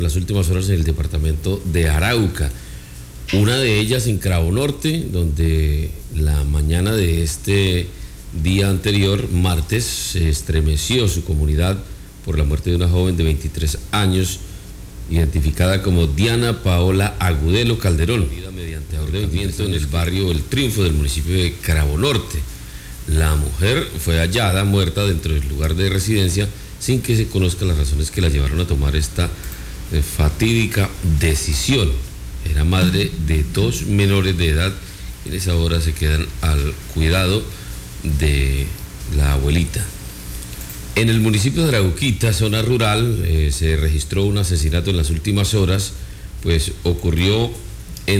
las últimas horas en el departamento de Arauca. Una de ellas en Cravo Norte, donde la mañana de este día anterior, martes, se estremeció su comunidad por la muerte de una joven de 23 años, identificada como Diana Paola Agudelo Calderón, mediante ahorcamiento en el barrio El Triunfo del municipio de Cravo Norte. La mujer fue hallada muerta dentro del lugar de residencia sin que se conozcan las razones que la llevaron a tomar esta fatídica decisión. Era madre de 2 menores de edad, quienes ahora se quedan al cuidado de la abuelita. En el municipio de Arauquita, zona rural, se registró un asesinato en las últimas horas, pues ocurrió